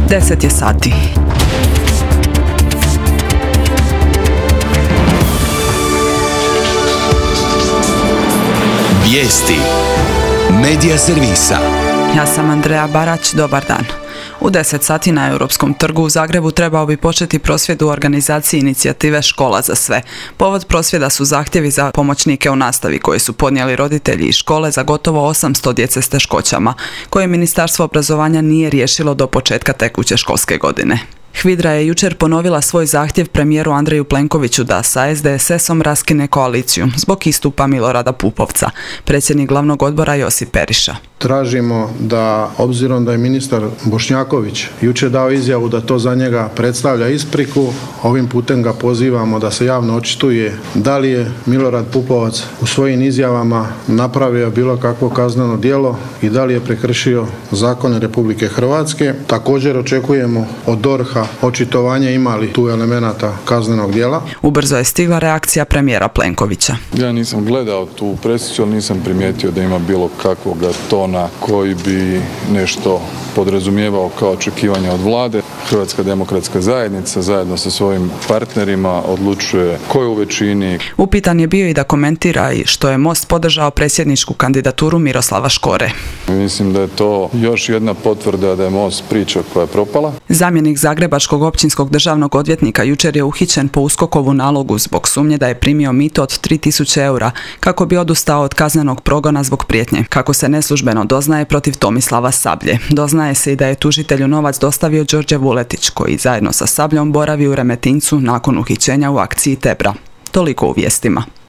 10 je sati. Vijesti Medija servisa. Ja sam Andreja Barać, dobar dan. U 10 sati na Europskom trgu u Zagrebu trebao bi početi prosvjed u organizaciji inicijative Škola za sve. Povod prosvjeda su zahtjevi za pomoćnike u nastavi koje su podnijeli roditelji iz škole za gotovo 800 djece s teškoćama, koje Ministarstvo obrazovanja nije riješilo do početka tekuće školske godine. HVIDRA je jučer ponovila svoj zahtjev premijeru Andreju Plenkoviću da sa SDSS-om raskine koaliciju zbog istupa Milorada Pupovca. Predsjednik glavnog odbora Josip Periša. Tražimo da, obzirom da je ministar Bošnjaković jučer dao izjavu da to za njega predstavlja ispriku, ovim putem ga pozivamo da se javno očituje da li je Milorad Pupovac u svojim izjavama napravio bilo kakvo kazneno djelo i da li je prekršio zakone Republike Hrvatske. Također očekujemo od DORH-a očitovanje ima li tu elemenata kaznenog djela. Ubrzo je stigla reakcija premijera Plenkovića. Ja nisam gledao tu presicu, ali nisam primijetio da ima bilo kakvog tona koji bi nešto podrazumijevao kao očekivanje od vlade. Hrvatska demokratska zajednica zajedno sa svojim partnerima odlučuje ko je u većini. Upitan je bio i da komentira i što je Most podržao predsjedničku kandidaturu Miroslava Škore. Mislim da je to još jedna potvrda da je Most priča koja je propala. Zamjenik zagrebačkog općinskog državnog odvjetnika jučer je uhićen po USKOK-ovu nalogu zbog sumnje da je primio mito od 3000 eura kako bi odustao od kaznenog progona zbog prijetnje. Kako se neslužbeno doznaje protiv Tomislava Sablje. Doznaje se i da je tužitelju novac dostavio Đorđe Vuletić, koji zajedno sa Sabljom boravi u Remetincu nakon uhićenja u akciji Tebra. Toliko u vijestima.